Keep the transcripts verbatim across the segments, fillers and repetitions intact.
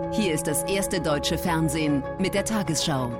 Hier ist das erste deutsche Fernsehen mit der Tagesschau.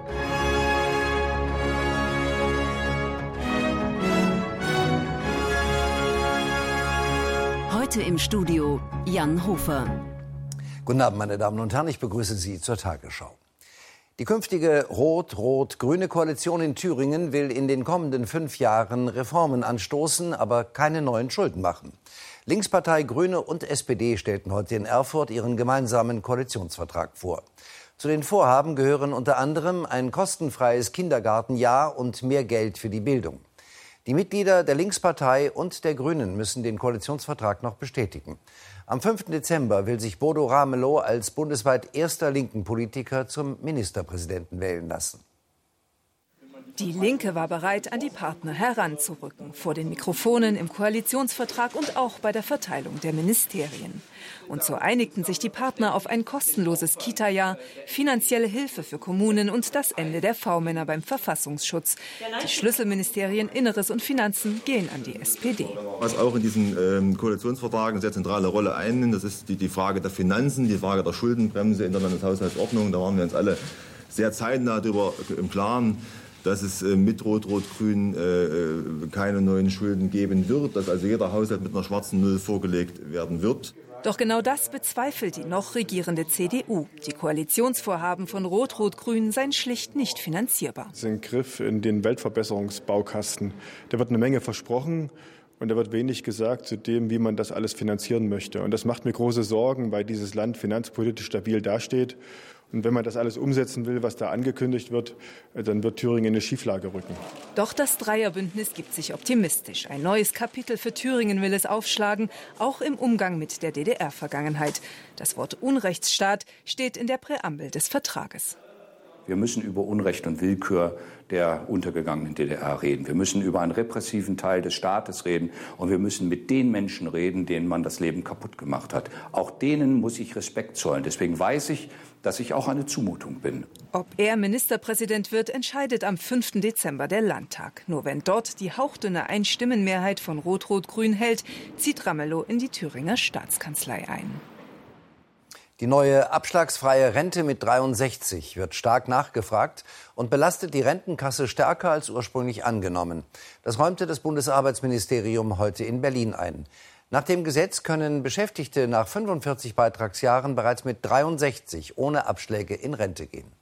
Heute im Studio Jan Hofer. Guten Abend, meine Damen und Herren, ich begrüße Sie zur Tagesschau. Die künftige rot-rot-grüne Koalition in Thüringen will in den kommenden fünf Jahren Reformen anstoßen, aber keine neuen Schulden machen. Linkspartei, Grüne und S P D stellten heute in Erfurt ihren gemeinsamen Koalitionsvertrag vor. Zu den Vorhaben gehören unter anderem ein kostenfreies Kindergartenjahr und mehr Geld für die Bildung. Die Mitglieder der Linkspartei und der Grünen müssen den Koalitionsvertrag noch bestätigen. Am fünften Dezember will sich Bodo Ramelow als bundesweit erster linken Politiker zum Ministerpräsidenten wählen lassen. Die Linke war bereit, an die Partner heranzurücken, vor den Mikrofonen, im Koalitionsvertrag und auch bei der Verteilung der Ministerien. Und so einigten sich die Partner auf ein kostenloses Kita-Jahr, finanzielle Hilfe für Kommunen und das Ende der V-Männer beim Verfassungsschutz. Die Schlüsselministerien Inneres und Finanzen gehen an die S P D. Was auch in diesen ähm, Koalitionsvertrag eine sehr zentrale Rolle einnimmt, das ist die, die Frage der Finanzen, die Frage der Schuldenbremse in der Landeshaushaltsordnung. Da waren wir uns alle sehr zeitnah darüber im Klaren, dass es mit Rot-Rot-Grün äh, keine neuen Schulden geben wird, dass also jeder Haushalt mit einer schwarzen Null vorgelegt werden wird. Doch genau das bezweifelt die noch regierende C D U. Die Koalitionsvorhaben von Rot-Rot-Grün seien schlicht nicht finanzierbar. Das ist ein Griff in den Weltverbesserungsbaukasten. Da wird eine Menge versprochen. Und da wird wenig gesagt zu dem, wie man das alles finanzieren möchte. Und das macht mir große Sorgen, weil dieses Land finanzpolitisch stabil dasteht. Und wenn man das alles umsetzen will, was da angekündigt wird, dann wird Thüringen in eine Schieflage rücken. Doch das Dreierbündnis gibt sich optimistisch. Ein neues Kapitel für Thüringen will es aufschlagen, auch im Umgang mit der D D R-Vergangenheit. Das Wort Unrechtsstaat steht in der Präambel des Vertrages. Wir müssen über Unrecht und Willkür der untergegangenen D D R reden. Wir müssen über einen repressiven Teil des Staates reden. Und wir müssen mit den Menschen reden, denen man das Leben kaputt gemacht hat. Auch denen muss ich Respekt zollen. Deswegen weiß ich, dass ich auch eine Zumutung bin. Ob er Ministerpräsident wird, entscheidet am fünften Dezember der Landtag. Nur wenn dort die hauchdünne Einstimmenmehrheit von Rot-Rot-Grün hält, zieht Ramelow in die Thüringer Staatskanzlei ein. Die neue abschlagsfreie Rente mit dreiundsechzig wird stark nachgefragt und belastet die Rentenkasse stärker als ursprünglich angenommen. Das räumte das Bundesarbeitsministerium heute in Berlin ein. Nach dem Gesetz können Beschäftigte nach fünfundvierzig Beitragsjahren bereits mit dreiundsechzig ohne Abschläge in Rente gehen.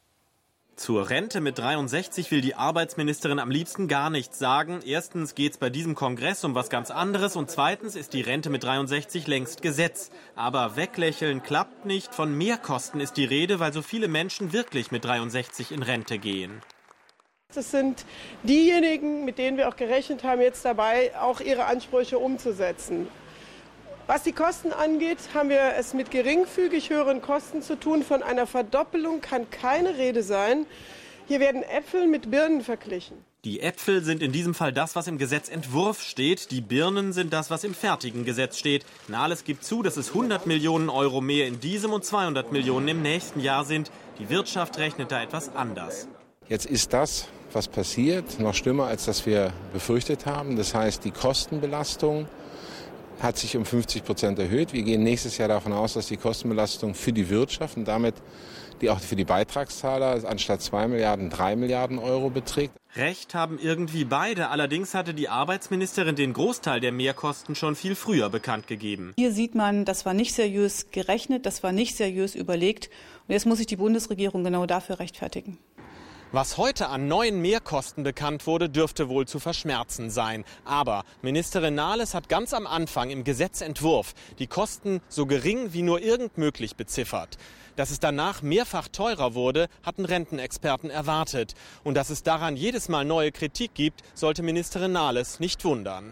Zur Rente mit dreiundsechzig will die Arbeitsministerin am liebsten gar nichts sagen. Erstens geht es bei diesem Kongress um was ganz anderes und zweitens ist die Rente mit dreiundsechzig längst Gesetz. Aber weglächeln klappt nicht. Von Mehrkosten ist die Rede, weil so viele Menschen wirklich mit dreiundsechzig in Rente gehen. Das sind diejenigen, mit denen wir auch gerechnet haben, jetzt dabei, auch ihre Ansprüche umzusetzen. Was die Kosten angeht, haben wir es mit geringfügig höheren Kosten zu tun. Von einer Verdoppelung kann keine Rede sein. Hier werden Äpfel mit Birnen verglichen. Die Äpfel sind in diesem Fall das, was im Gesetzentwurf steht. Die Birnen sind das, was im fertigen Gesetz steht. Nahles gibt zu, dass es hundert Millionen Euro mehr in diesem und zweihundert Millionen im nächsten Jahr sind. Die Wirtschaft rechnet da etwas anders. Jetzt ist das, was passiert, noch schlimmer, als das wir befürchtet haben. Das heißt, die Kostenbelastung hat sich um fünfzig Prozent erhöht. Wir gehen nächstes Jahr davon aus, dass die Kostenbelastung für die Wirtschaft und damit die auch für die Beitragszahler anstatt zwei Milliarden drei Milliarden Euro beträgt. Recht haben irgendwie beide. Allerdings hatte die Arbeitsministerin den Großteil der Mehrkosten schon viel früher bekannt gegeben. Hier sieht man, das war nicht seriös gerechnet, das war nicht seriös überlegt. Und jetzt muss sich die Bundesregierung genau dafür rechtfertigen. Was heute an neuen Mehrkosten bekannt wurde, dürfte wohl zu verschmerzen sein. Aber Ministerin Nahles hat ganz am Anfang im Gesetzentwurf die Kosten so gering wie nur irgend möglich beziffert. Dass es danach mehrfach teurer wurde, hatten Rentenexperten erwartet. Und dass es daran jedes Mal neue Kritik gibt, sollte Ministerin Nahles nicht wundern.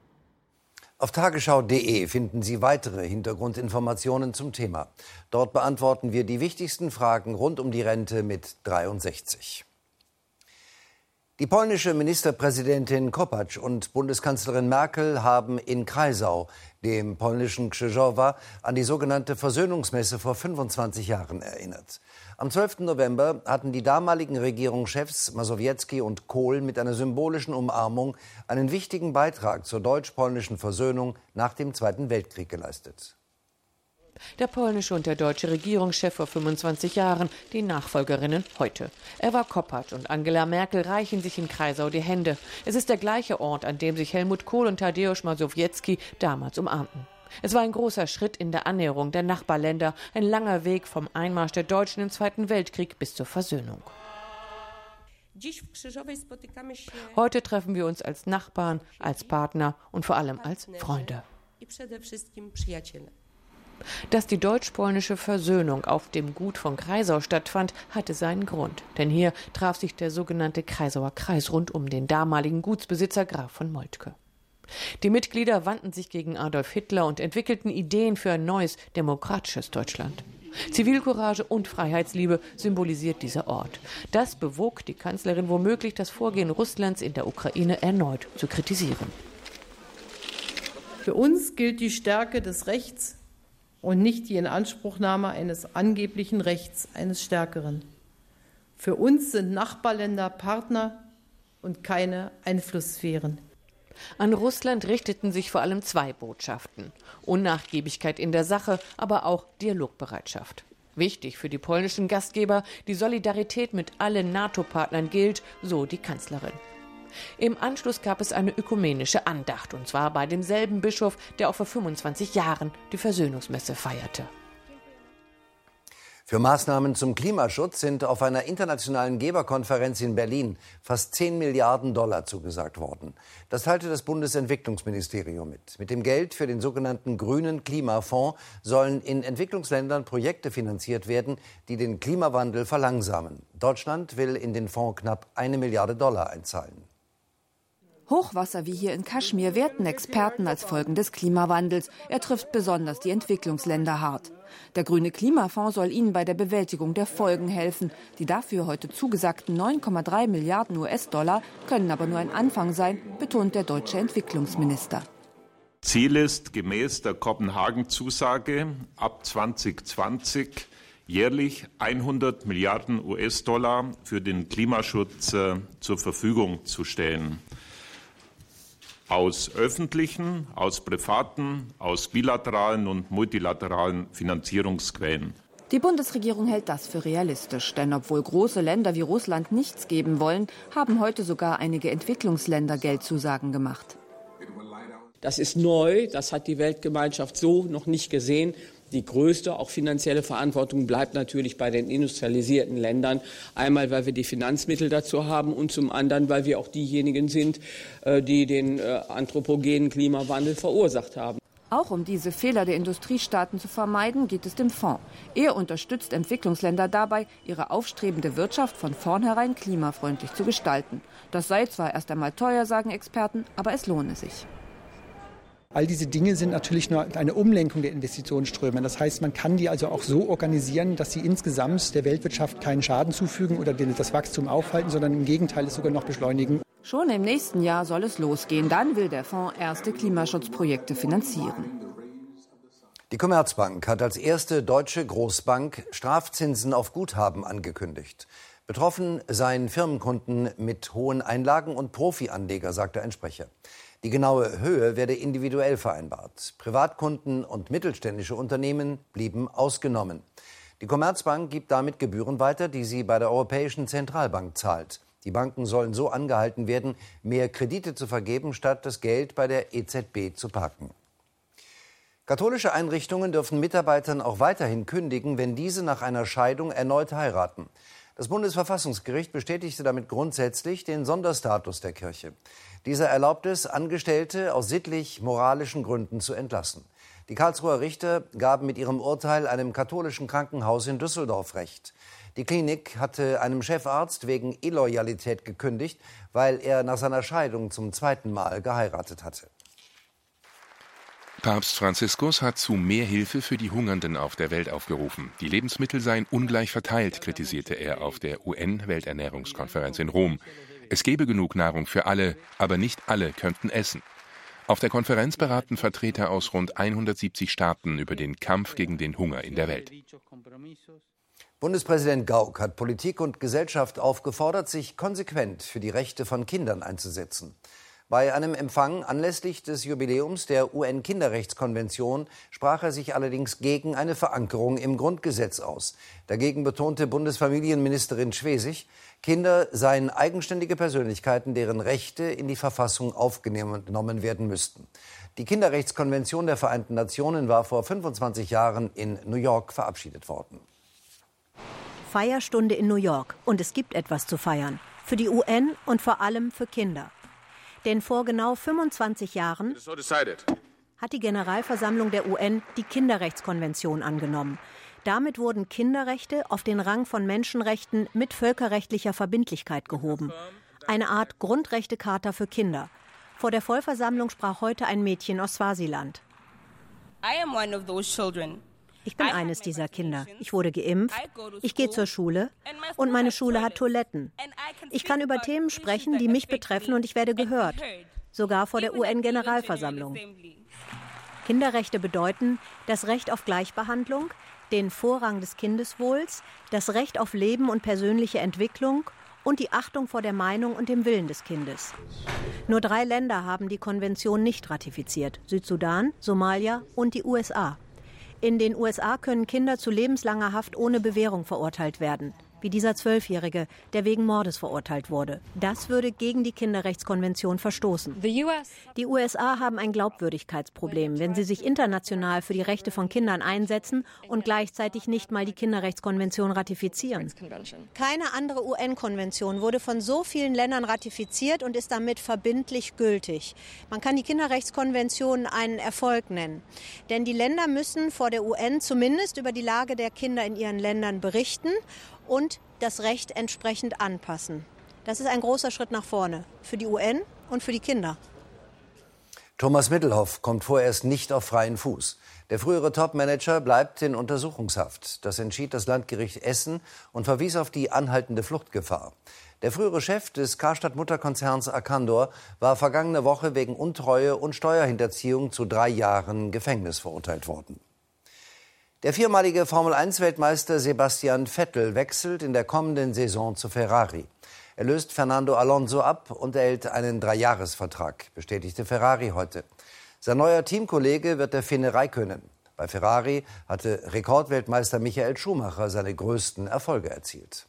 Auf tagesschau punkt de finden Sie weitere Hintergrundinformationen zum Thema. Dort beantworten wir die wichtigsten Fragen rund um die Rente mit dreiundsechzig. Die polnische Ministerpräsidentin Kopacz und Bundeskanzlerin Merkel haben in Kreisau, dem polnischen Krzyżowa, an die sogenannte Versöhnungsmesse vor fünfundzwanzig Jahren erinnert. Am zwölften November hatten die damaligen Regierungschefs Mazowiecki und Kohl mit einer symbolischen Umarmung einen wichtigen Beitrag zur deutsch-polnischen Versöhnung nach dem Zweiten Weltkrieg geleistet. Der polnische und der deutsche Regierungschef vor fünfundzwanzig Jahren, die Nachfolgerinnen heute. Ewa Kopacz und Angela Merkel reichen sich in Kreisau die Hände. Es ist der gleiche Ort, an dem sich Helmut Kohl und Tadeusz Mazowiecki damals umarmten. Es war ein großer Schritt in der Annäherung der Nachbarländer, ein langer Weg vom Einmarsch der Deutschen im Zweiten Weltkrieg bis zur Versöhnung. Heute treffen wir uns als Nachbarn, als Partner und vor allem als Freunde. Dass die deutsch-polnische Versöhnung auf dem Gut von Kreisau stattfand, hatte seinen Grund. Denn hier traf sich der sogenannte Kreisauer Kreis rund um den damaligen Gutsbesitzer Graf von Moltke. Die Mitglieder wandten sich gegen Adolf Hitler und entwickelten Ideen für ein neues, demokratisches Deutschland. Zivilcourage und Freiheitsliebe symbolisiert dieser Ort. Das bewog die Kanzlerin womöglich, das Vorgehen Russlands in der Ukraine erneut zu kritisieren. Für uns gilt die Stärke des Rechts und nicht die Inanspruchnahme eines angeblichen Rechts eines Stärkeren. Für uns sind Nachbarländer Partner und keine Einflusssphären. An Russland richteten sich vor allem zwei Botschaften. Unnachgiebigkeit in der Sache, aber auch Dialogbereitschaft. Wichtig für die polnischen Gastgeber, die Solidarität mit allen NATO-Partnern gilt, so die Kanzlerin. Im Anschluss gab es eine ökumenische Andacht, und zwar bei demselben Bischof, der auch vor fünfundzwanzig Jahren die Versöhnungsmesse feierte. Für Maßnahmen zum Klimaschutz sind auf einer internationalen Geberkonferenz in Berlin fast zehn Milliarden Dollar zugesagt worden. Das teilte das Bundesentwicklungsministerium mit. Mit dem Geld für den sogenannten Grünen Klimafonds sollen in Entwicklungsländern Projekte finanziert werden, die den Klimawandel verlangsamen. Deutschland will in den Fonds knapp eine Milliarde Dollar einzahlen. Hochwasser wie hier in Kaschmir werten Experten als Folgen des Klimawandels. Er trifft besonders die Entwicklungsländer hart. Der Grüne Klimafonds soll ihnen bei der Bewältigung der Folgen helfen. Die dafür heute zugesagten neun Komma drei Milliarden U S-Dollar können aber nur ein Anfang sein, betont der deutsche Entwicklungsminister. Ziel ist gemäß der Kopenhagen-Zusage ab zwanzig zwanzig jährlich hundert Milliarden U S-Dollar für den Klimaschutz äh, zur Verfügung zu stellen. Aus öffentlichen, aus privaten, aus bilateralen und multilateralen Finanzierungsquellen. Die Bundesregierung hält das für realistisch. Denn obwohl große Länder wie Russland nichts geben wollen, haben heute sogar einige Entwicklungsländer Geldzusagen gemacht. Das ist neu, das hat die Weltgemeinschaft so noch nicht gesehen. Die größte, auch finanzielle Verantwortung bleibt natürlich bei den industrialisierten Ländern. Einmal, weil wir die Finanzmittel dazu haben und zum anderen, weil wir auch diejenigen sind, die den anthropogenen Klimawandel verursacht haben. Auch um diese Fehler der Industriestaaten zu vermeiden, geht es dem Fonds. Er unterstützt Entwicklungsländer dabei, ihre aufstrebende Wirtschaft von vornherein klimafreundlich zu gestalten. Das sei zwar erst einmal teuer, sagen Experten, aber es lohne sich. All diese Dinge sind natürlich nur eine Umlenkung der Investitionsströme. Das heißt, man kann die also auch so organisieren, dass sie insgesamt der Weltwirtschaft keinen Schaden zufügen oder das Wachstum aufhalten, sondern im Gegenteil es sogar noch beschleunigen. Schon im nächsten Jahr soll es losgehen. Dann will der Fonds erste Klimaschutzprojekte finanzieren. Die Commerzbank hat als erste deutsche Großbank Strafzinsen auf Guthaben angekündigt. Betroffen seien Firmenkunden mit hohen Einlagen und Profianleger, sagte ein Sprecher. Die genaue Höhe werde individuell vereinbart. Privatkunden und mittelständische Unternehmen blieben ausgenommen. Die Commerzbank gibt damit Gebühren weiter, die sie bei der Europäischen Zentralbank zahlt. Die Banken sollen so angehalten werden, mehr Kredite zu vergeben, statt das Geld bei der E Z B zu parken. Katholische Einrichtungen dürfen Mitarbeitern auch weiterhin kündigen, wenn diese nach einer Scheidung erneut heiraten. Das Bundesverfassungsgericht bestätigte damit grundsätzlich den Sonderstatus der Kirche. Dieser erlaubt es, Angestellte aus sittlich-moralischen Gründen zu entlassen. Die Karlsruher Richter gaben mit ihrem Urteil einem katholischen Krankenhaus in Düsseldorf Recht. Die Klinik hatte einem Chefarzt wegen Illoyalität gekündigt, weil er nach seiner Scheidung zum zweiten Mal geheiratet hatte. Papst Franziskus hat zu mehr Hilfe für die Hungernden auf der Welt aufgerufen. Die Lebensmittel seien ungleich verteilt, kritisierte er auf der U N-Welternährungskonferenz in Rom. Es gebe genug Nahrung für alle, aber nicht alle könnten essen. Auf der Konferenz beraten Vertreter aus rund hundertsiebzig Staaten über den Kampf gegen den Hunger in der Welt. Bundespräsident Gauck hat Politik und Gesellschaft aufgefordert, sich konsequent für die Rechte von Kindern einzusetzen. Bei einem Empfang anlässlich des Jubiläums der U N-Kinderrechtskonvention sprach er sich allerdings gegen eine Verankerung im Grundgesetz aus. Dagegen betonte Bundesfamilienministerin Schwesig, Kinder seien eigenständige Persönlichkeiten, deren Rechte in die Verfassung aufgenommen werden müssten. Die Kinderrechtskonvention der Vereinten Nationen war vor fünfundzwanzig Jahren in New York verabschiedet worden. Feierstunde in New York. Und es gibt etwas zu feiern. Für die U N und vor allem für Kinder. Denn vor genau fünfundzwanzig Jahren hat die Generalversammlung der U N die Kinderrechtskonvention angenommen. Damit wurden Kinderrechte auf den Rang von Menschenrechten mit völkerrechtlicher Verbindlichkeit gehoben. Eine Art Grundrechtecharta für Kinder. Vor der Vollversammlung sprach heute ein Mädchen aus Swasiland. Ich bin eines dieser Kinder. Ich wurde geimpft, ich gehe zur Schule und meine Schule hat Toiletten. Ich kann über Themen sprechen, die mich betreffen und ich werde gehört. Sogar vor der U N-Generalversammlung. Kinderrechte bedeuten das Recht auf Gleichbehandlung, den Vorrang des Kindeswohls, das Recht auf Leben und persönliche Entwicklung und die Achtung vor der Meinung und dem Willen des Kindes. Nur drei Länder haben die Konvention nicht ratifiziert: Südsudan, Somalia und die U S A. In den U S A können Kinder zu lebenslanger Haft ohne Bewährung verurteilt werden, wie dieser Zwölfjährige, der wegen Mordes verurteilt wurde. Das würde gegen die Kinderrechtskonvention verstoßen. Die U S A haben ein Glaubwürdigkeitsproblem, wenn sie sich international für die Rechte von Kindern einsetzen und gleichzeitig nicht mal die Kinderrechtskonvention ratifizieren. Keine andere U N-Konvention wurde von so vielen Ländern ratifiziert und ist damit verbindlich gültig. Man kann die Kinderrechtskonvention einen Erfolg nennen. Denn die Länder müssen vor der U N zumindest über die Lage der Kinder in ihren Ländern berichten und das Recht entsprechend anpassen. Das ist ein großer Schritt nach vorne für die U N und für die Kinder. Thomas Middelhoff kommt vorerst nicht auf freien Fuß. Der frühere Top-Manager bleibt in Untersuchungshaft. Das entschied das Landgericht Essen und verwies auf die anhaltende Fluchtgefahr. Der frühere Chef des Karstadt-Mutterkonzerns Arcandor war vergangene Woche wegen Untreue und Steuerhinterziehung zu drei Jahren Gefängnis verurteilt worden. Der viermalige Formel eins Weltmeister Sebastian Vettel wechselt in der kommenden Saison zu Ferrari. Er löst Fernando Alonso ab und erhält einen Dreijahresvertrag, bestätigte Ferrari heute. Sein neuer Teamkollege wird der Finne Räikkönen. Bei Ferrari hatte Rekordweltmeister Michael Schumacher seine größten Erfolge erzielt.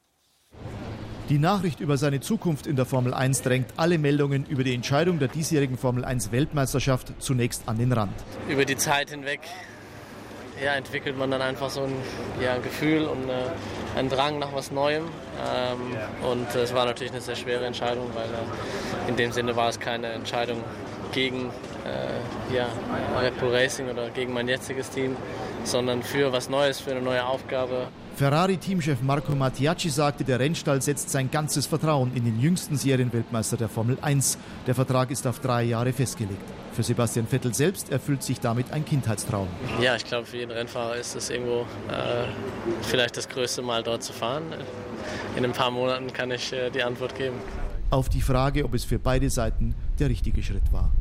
Die Nachricht über seine Zukunft in der Formel eins drängt alle Meldungen über die Entscheidung der diesjährigen Formel eins Weltmeisterschaft zunächst an den Rand. Über die Zeit hinweg ja, entwickelt man dann einfach so ein ja, Gefühl und äh, einen Drang nach was Neuem. Ähm, und es war natürlich eine sehr schwere Entscheidung, weil äh, in dem Sinne war es keine Entscheidung gegen äh, ja, Red Bull Racing oder gegen mein jetziges Team, sondern für was Neues, für eine neue Aufgabe. Ferrari-Teamchef Marco Mattiacci sagte, der Rennstall setzt sein ganzes Vertrauen in den jüngsten Serienweltmeister der Formel eins. Der Vertrag ist auf drei Jahre festgelegt. Für Sebastian Vettel selbst erfüllt sich damit ein Kindheitstraum. Ja, ich glaube, für jeden Rennfahrer ist es irgendwo äh, vielleicht das größte Mal dort zu fahren. In ein paar Monaten kann ich äh, die Antwort geben. Auf die Frage, ob es für beide Seiten der richtige Schritt war.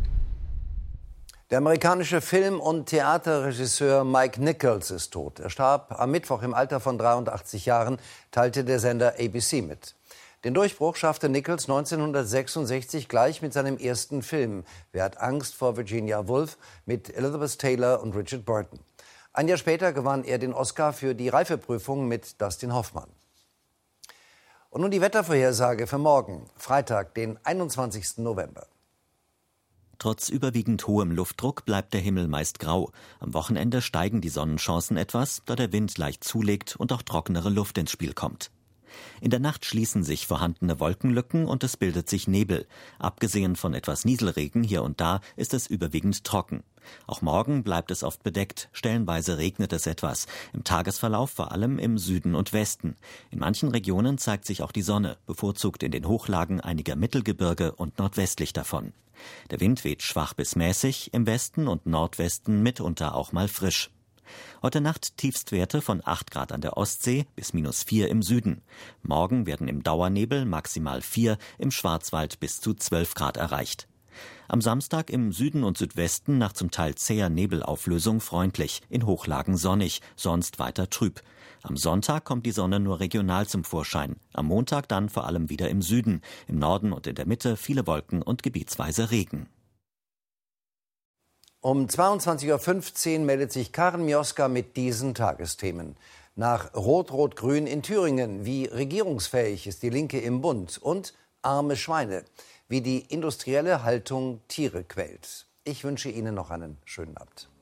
Der amerikanische Film- und Theaterregisseur Mike Nichols ist tot. Er starb am Mittwoch im Alter von dreiundachtzig Jahren, teilte der Sender A B C mit. Den Durchbruch schaffte Nichols neunzehnhundertsechsundsechzig gleich mit seinem ersten Film Wer hat Angst vor Virginia Woolf mit Elizabeth Taylor und Richard Burton. Ein Jahr später gewann er den Oscar für die Reifeprüfung mit Dustin Hoffmann. Und nun die Wettervorhersage für morgen, Freitag, den einundzwanzigsten November. Trotz überwiegend hohem Luftdruck bleibt der Himmel meist grau. Am Wochenende steigen die Sonnenchancen etwas, da der Wind leicht zulegt und auch trockenere Luft ins Spiel kommt. In der Nacht schließen sich vorhandene Wolkenlücken und es bildet sich Nebel. Abgesehen von etwas Nieselregen hier und da ist es überwiegend trocken. Auch morgen bleibt es oft bedeckt, stellenweise regnet es etwas. Im Tagesverlauf vor allem im Süden und Westen. In manchen Regionen zeigt sich auch die Sonne, bevorzugt in den Hochlagen einiger Mittelgebirge und nordwestlich davon. Der Wind weht schwach bis mäßig, im Westen und Nordwesten mitunter auch mal frisch. Heute Nacht Tiefstwerte von acht Grad an der Ostsee bis minus vier im Süden. Morgen werden im Dauernebel maximal vier, im Schwarzwald bis zu zwölf Grad erreicht. Am Samstag im Süden und Südwesten nach zum Teil zäher Nebelauflösung freundlich, in Hochlagen sonnig, sonst weiter trüb. Am Sonntag kommt die Sonne nur regional zum Vorschein, am Montag dann vor allem wieder im Süden, im Norden und in der Mitte viele Wolken und gebietsweise Regen. Um zweiundzwanzig Uhr fünfzehn meldet sich Karen Mioska mit diesen Tagesthemen. Nach Rot-Rot-Grün in Thüringen, wie regierungsfähig ist die Linke im Bund, und arme Schweine, wie die industrielle Haltung Tiere quält. Ich wünsche Ihnen noch einen schönen Abend.